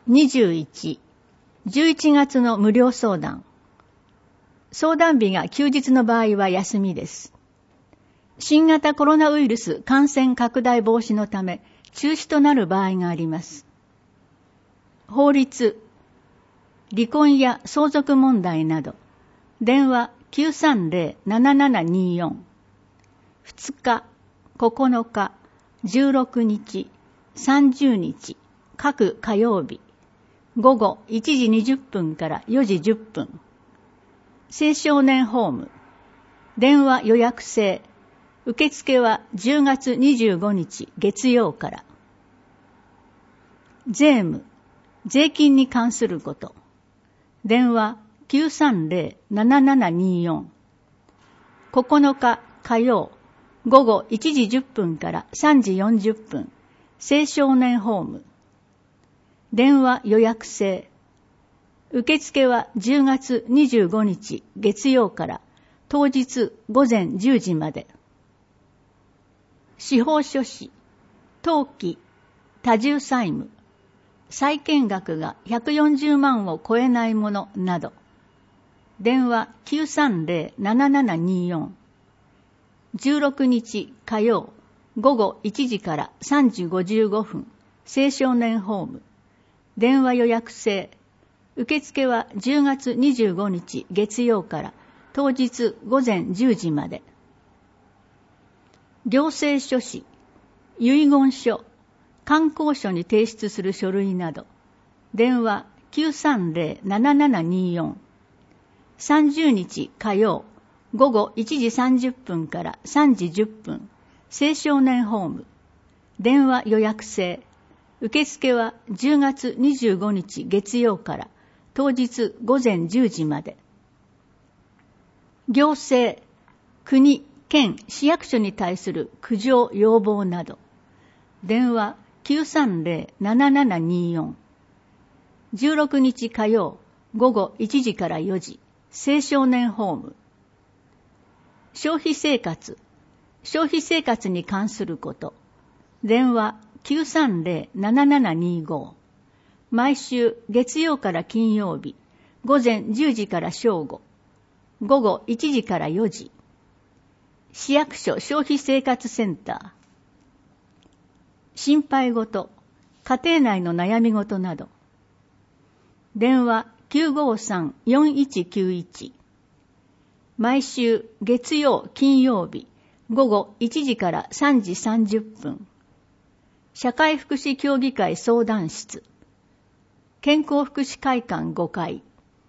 21、11月の無料相談。相談日が休日の場合は休みです。新型コロナウイルス感染拡大防止のため中止となる場合があります。法律、離婚や相続問題など、電話 930-7724、2日、9日、16日、30日、各火曜日、午後1時20分から4時10分。青少年ホーム。電話予約制。受付は10月25日月曜から。税務。税金に関すること。電話 930-7724。9日火曜。午後1時10分から3時40分。青少年ホーム。電話予約制。受付は10月25日月曜から当日午前10時まで。司法書士、登記、多重債務、債権額が140万を超えないものなど。電話 930-7724。16日火曜午後1時から3時55分。青少年ホーム。電話予約制。受付は10月25日月曜から当日午前10時まで。行政書士、遺言書、観光所に提出する書類など。電話 930-7724。30日火曜午後1時30分から3時10分。青少年ホーム。電話予約制。受付は10月25日月曜から当日午前10時まで。行政、国、県、市役所に対する苦情要望など。電話 930-7724。16日火曜午後1時から4時。青少年ホーム。消費生活、消費生活に関すること。電話930-7725。毎週月曜から金曜日、午前10時から正午、午後1時から4時。市役所消費生活センター。心配事、家庭内の悩み事など。電話 953-4191。毎週月曜金曜日、午後1時から3時30分。社会福祉協議会相談室。健康福祉会館5階。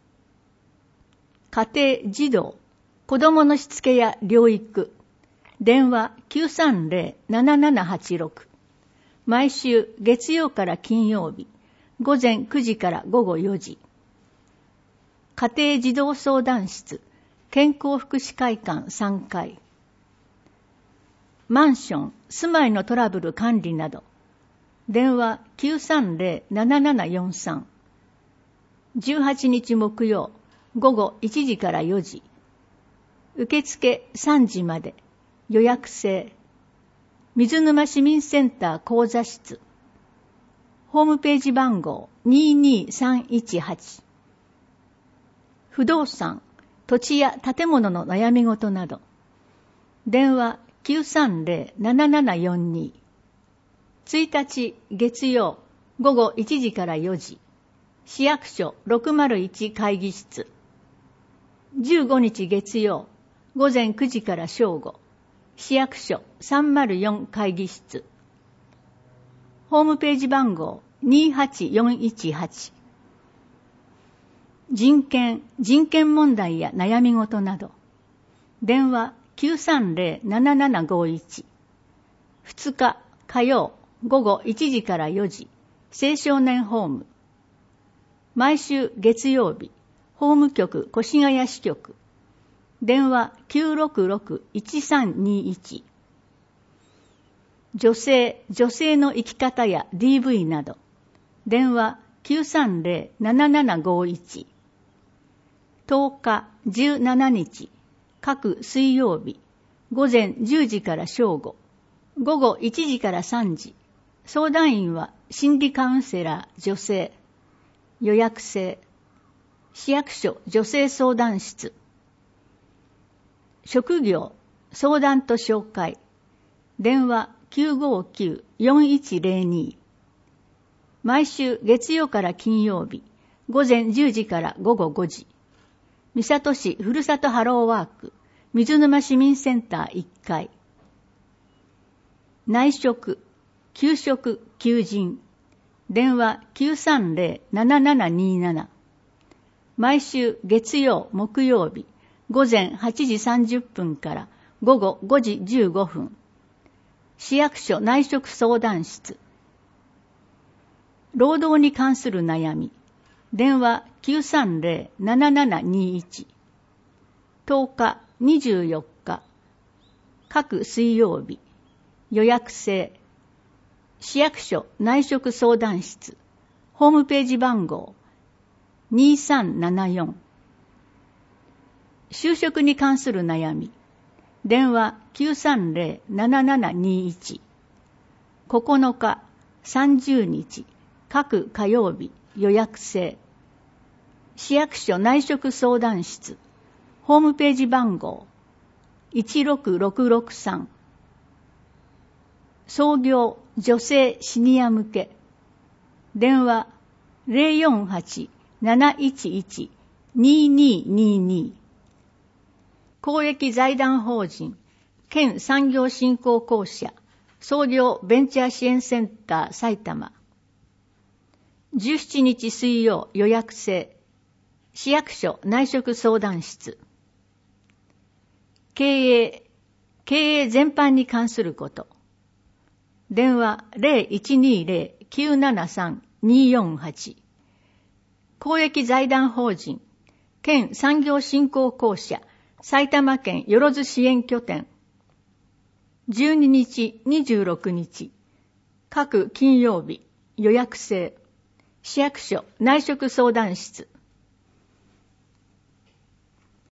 家庭児童、子どものしつけや療育。電話 930-7786。毎週月曜から金曜日、午前9時から午後4時。家庭児童相談室。健康福祉会館3階。マンション、住まいのトラブル管理など。電話 930-7743。18日木曜、午後1時から4時。受付3時まで。予約制。水沼市民センター講座室。ホームページ番号22318。不動産、土地や建物の悩み事など。電話 930-7742。1日月曜午後1時から4時。市役所601会議室。15日月曜午前9時から正午。市役所304会議室。ホームページ番号28418。人権問題や悩み事など。電話 930-7751。2日火曜午後1時から4時。青少年ホーム。毎週月曜日。法務局越谷支局。電話 966-1321。女性の生き方や DV など。電話 930-7751。10日、17日、各水曜日、午前10時から正午、午後1時から3時。相談員は心理カウンセラー女性。 予約制。市役所女性相談室。職業相談と紹介。電話 959-4102。毎週月曜から金曜日、午前10時から午後5時。三郷市ふるさとハローワーク、水沼市民センター1階。内職、給食、求人。電話 930-7727。毎週月曜、木曜日、午前8時30分から午後5時15分。市役所内職相談室。労働に関する悩み。電話 930-7721。10日、24日。各水曜日。予約制。市役所内職相談室。ホームページ番号。2374。就職に関する悩み。電話 930-7721。9日、30日、各火曜日、予約制。市役所内職相談室。ホームページ番号。16663。創業女性シニア向け。電話 048-711-2222。公益財団法人県産業振興公社創業ベンチャー支援センター埼玉。17日水曜予約制。市役所内職相談室。経営全般に関すること。電話 0120-973-248。公益財団法人県産業振興公社埼玉県よろず支援拠点。12日、26日。各金曜日予約制。市役所内職相談室。